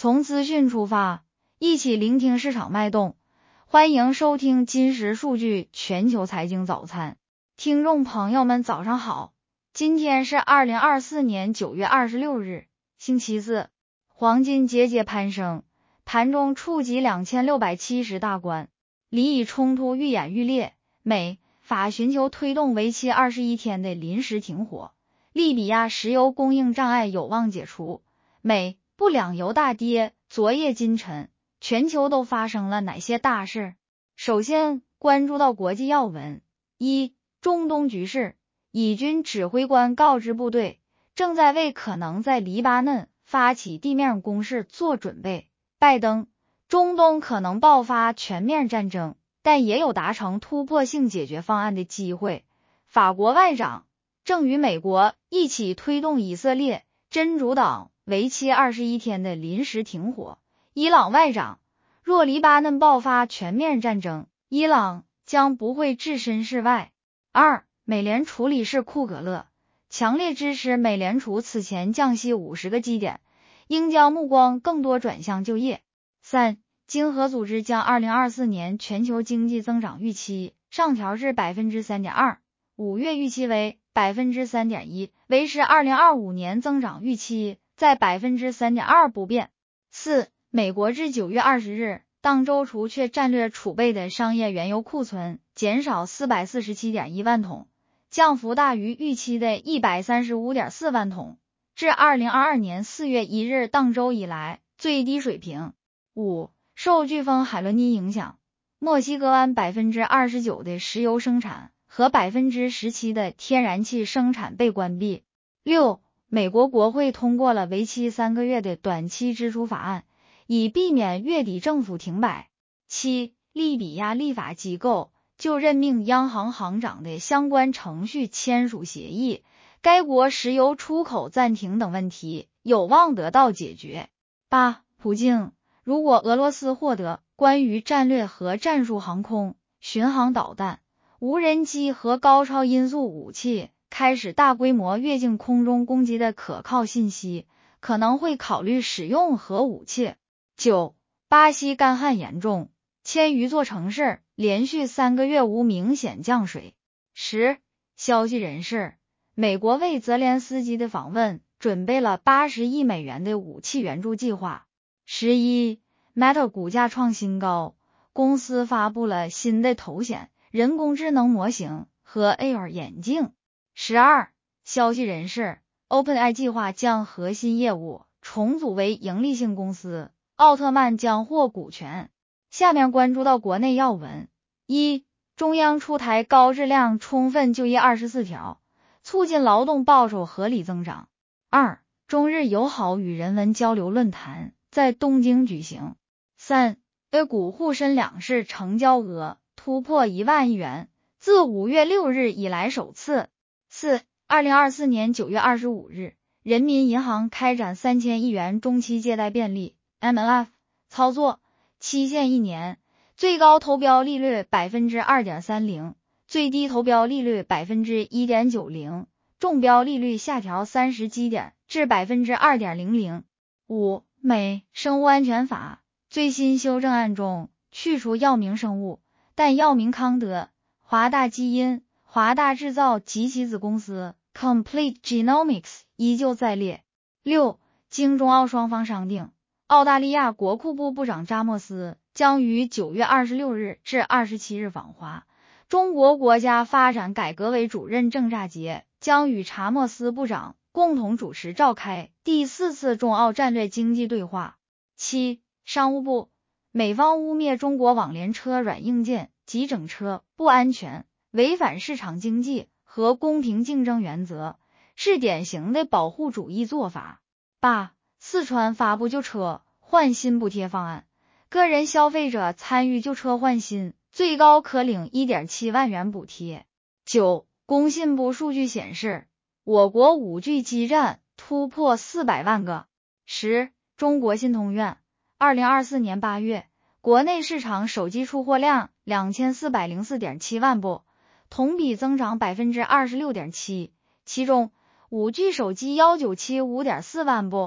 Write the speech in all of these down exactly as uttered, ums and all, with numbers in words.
从资讯出发，一起聆听市场脉动。欢迎收听今时数据全球财经早餐。听众朋友们早上好，今天是二零二四年九月二十六日，星期四。黄金节节攀升，盘中触及两千六百七十大关。黎以冲突愈演愈烈，美法寻求推动为期二十一天的临时停火。利比亚石油供应障碍有望解除。美布两油大跌，昨夜今晨，全球都发生了哪些大事？首先关注到国际要闻。一、中东局势，以军指挥官告知部队，正在为可能在黎巴嫩发起地面攻势做准备。拜登，中东可能爆发全面战争，但也有达成突破性解决方案的机会。法国外长，正与美国一起推动以色列真主党为期二十一天的临时停火。伊朗外长，若黎巴嫩爆发全面战争，伊朗将不会置身事外。二、美联储理事库格勒强烈支持美联储此前降息五十个基点，应将目光更多转向就业。三、经合组织将二零二四年全球经济增长预期上调至 百分之三点二， 五月预期为 百分之三点一， 维持二零二五年增长预期在 百分之三点二 不变。四、美国至九月二十日当周除却战略储备的商业原油库存减少 四百四十七点一万桶，降幅大于预期的 一百三十五点四万桶，至二零二二年四月一日当周以来最低水平。五、受飓风海伦尼影响，墨西哥湾 百分之二十九 的石油生产和 百分之十七 的天然气生产被关闭。六、美国国会通过了为期三个月的短期支出法案，以避免月底政府停摆。七、利比亚立法机构就任命央行行长的相关程序签署协议，该国石油出口暂停等问题有望得到解决。八、普京，如果俄罗斯获得关于战略和战术航空、巡航导弹、无人机和高超音速武器开始大规模越境空中攻击的可靠信息，可能会考虑使用核武器。九、巴西干旱严重，千余座城市连续三个月无明显降水。十、消息人士，美国为泽连斯基的访问准备了八十亿美元的武器援助计划。十一、Meta 股价创新高，公司发布了新的头显、人工智能模型和 A R 眼镜。十二、消息人士， OpenAI 计划将核心业务重组为盈利性公司，奥特曼将获股权。下面关注到国内要闻。一、中央出台高质量充分就业二十四条，促进劳动报酬合理增长。二、中日友好与人文交流论坛在东京举行。三、A 股沪深两市成交额突破一万亿元，自五月六日以来首次。四、二零二四年九月二十五日，人民银行开展三千亿元中期借贷便利 M L F 操作，期限一年，最高投标利率 百分之二点三零， 最低投标利率 百分之一点九零， 中标利率下调三十基点至 百分之二点零零。五、美生物安全法最新修正案中去除药明生物，但药明康德、华大基因、华大制造及其子公司 Complete Genomics 依旧在列。六、经中澳双方商定，澳大利亚国库部部长扎莫斯将于九月二十六日至二十七日访华，中国国家发展改革委主任郑乍杰将与查莫斯部长共同主持召开第四次中澳战略经济对话。七、商务部，美方污蔑中国网联车软硬件及整车不安全，违反市场经济和公平竞争原则，是典型的保护主义做法。八、四川发布旧车换新补贴方案，个人消费者参与旧车换新，最高可领 一点七万元补贴。九、工信部数据显示，我国 五 G 基站突破四百万个。十、中国信通院，二零二四年八月，国内市场手机出货量 两千四百零四点七万部，同比增长 百分之二十六点七， 其中 五 G 手机 一九七五点四万部，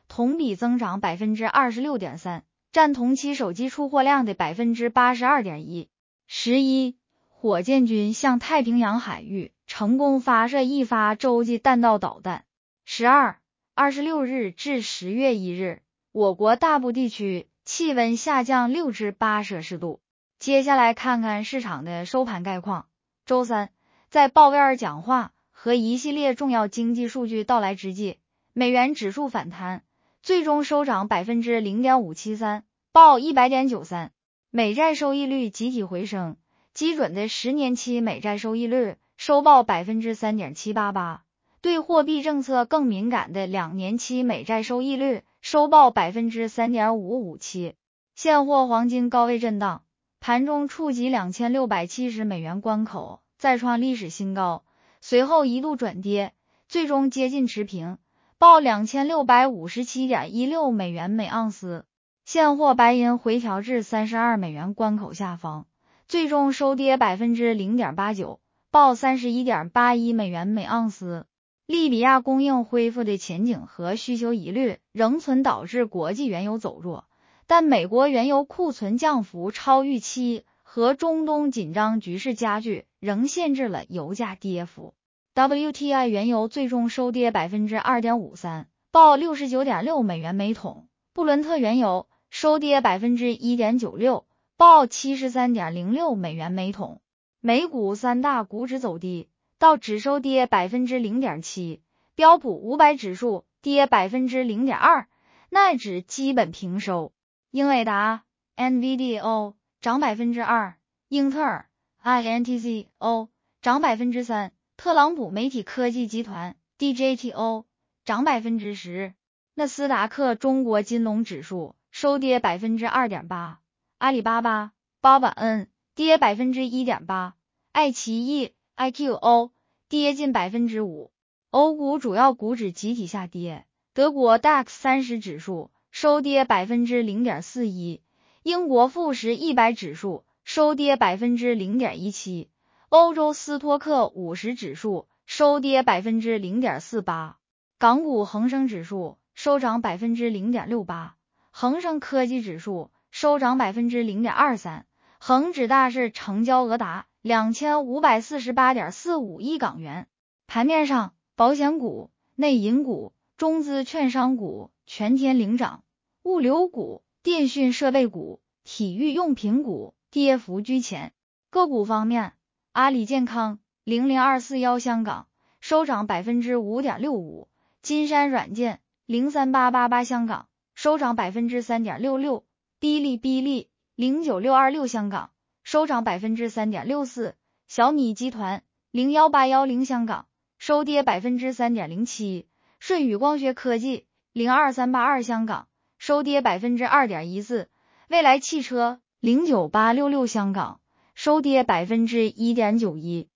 同比增长 百分之二十六点三， 占同期手机出货量的 百分之八十二点一。 十一，火箭军向太平洋海域成功发射一发洲际弹道导弹。十二，二十六日至十月一日，我国大部地区气温下降六至八摄氏度。接下来看看市场的收盘概况。周三，在鲍威尔讲话和一系列重要经济数据到来之际，美元指数反弹，最终收涨 百分之零点五七三， 报 一百点九三。 美债收益率集体回升，基准的十年期美债收益率收报 百分之三点七八八， 对货币政策更敏感的两年期美债收益率收报 百分之三点五五七。 现货黄金高位震荡，盘中触及两千六百七十美元关口，再创历史新高，随后一度转跌，最终接近持平，报 两千六百五十七点一六美元每盎司。现货白银回调至三十二美元关口下方，最终收跌 百分之零点八九， 报 三十一点八一美元每盎司。利比亚供应恢复的前景和需求疑虑仍存，导致国际原油走弱，但美国原油库存降幅超预期和中东紧张局势加剧，仍限制了油价跌幅。 W T I 原油最终收跌 百分之二点五三， 报 六十九点六美元每桶。布伦特原油收跌 百分之一点九六， 报 七十三点零六美元每桶。美股三大股指走低，道指收跌 百分之零点七， 标普五百指数跌 百分之零点二， 纳指基本平收。英伟达 N V D A 涨 百分之二， 英特尔 I N T C O 涨 百分之三， 特朗普媒体科技集团 D J T O 涨 百分之十。 纳斯达克中国金龙指数收跌 百分之二点八， 阿里巴巴 B A B A N 跌 百分之一点八， 爱奇艺 I Q O 跌近 百分之五。 欧股主要股指集体下跌，德国 D A X 三十指数收跌 百分之零点四一， 英国富时一百指数收跌 百分之零点一七， 欧洲斯托克五十指数收跌 百分之零点四八。 港股恒生指数收涨 百分之零点六八， 恒生科技指数收涨 百分之零点二三， 恒指大市成交额达 两千五百四十八点四五亿港元。盘面上，保险股、内银股、中资券商股全天领涨，物流股、电讯设备股、体育用品股跌幅居前。个股方面，阿里健康零零二四一香港收涨 百分之五点六五， 金山软件零三八八八香港收涨 百分之三点六六， 哔哩哔哩零九六二六香港收涨 百分之三点六四， 小米集团零一八一零香港收跌 百分之三点零七， 舜宇光学科技零二三八二香港收跌 百分之二点一四， 蔚来汽车零九八六六香港收跌 百分之一点九一。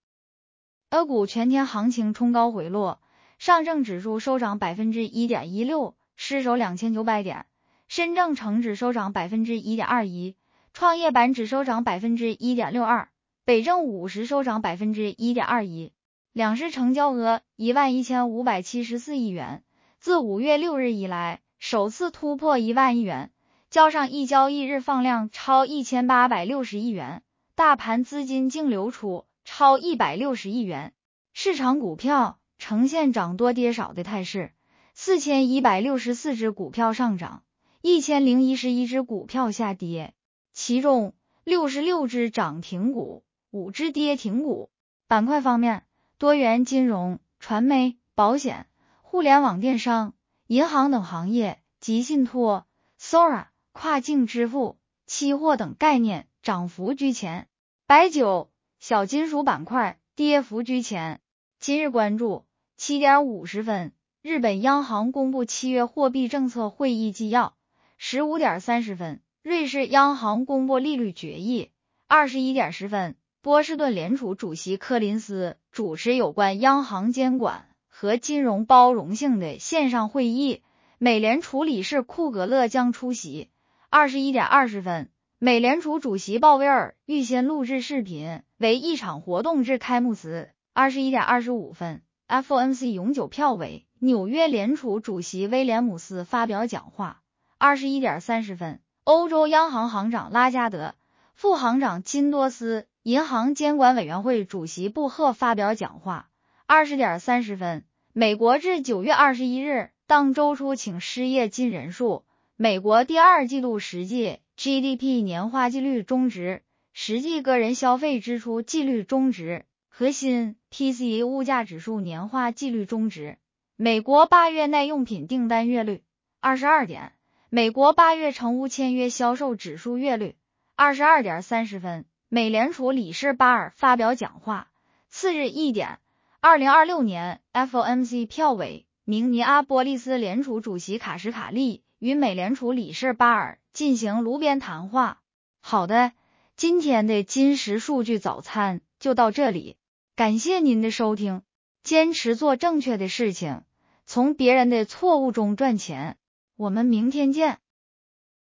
A 股全天行情冲高回落，上证指数收涨 百分之一点一六， 失守两千九百点，深证成指收涨 百分之一点二一， 创业板指收涨 百分之一点六二， 北证五十收涨 百分之一点二一。 两市成交额一万一千五百七十四亿元，自五月六日以来首次突破一万亿元，较上一交易日放量超一千八百六十亿元，大盘资金净流出超一百六十亿元。市场股票呈现涨多跌少的态势，四千一百六十四只股票上涨，一千零一十一只股票下跌，其中六十六只涨停股，五只跌停股。板块方面，多元金融、传媒、保险、互联网电商、银行等行业及信托、Sora、跨境支付、期货等概念涨幅居前。白酒、小金属板块跌幅居前。今日关注七点五十分，日本央行公布七月货币政策会议纪要。十五点三十分，瑞士央行公布利率决议。二十一点十分，波士顿联储主席柯林斯主持有关央行监管和金融包容性的线上会议，美联储理事库格勒将出席。二十一点二十分，美联储主席鲍威尔预先录制视频，为一场活动致开幕词。二十一点二十五分，F O M C 永久票委纽约联储主席威廉姆斯发表讲话。二十一点三十分，欧洲央行行长拉加德、副行长金多斯、银行监管委员会主席布赫发表讲话。二十点三十分，美国至九月二十一日当周初请失业金人数，美国第二季度实际 G D P 年化季率终值，实际个人消费支出季率终值，核心 P C E 物价指数年化季率终值。美国八月耐用品订单月率。二十二点，美国八月成屋签约销售指数月率。二十二点三十分，美联储理事巴尔发表讲话。次日一点，二零二六年 F O M C 票委明尼阿波利斯联储主席卡什卡利与美联储理事巴尔进行炉边谈话。好的，今天的金石数据早餐就到这里，感谢您的收听。坚持做正确的事情，从别人的错误中赚钱。我们明天见。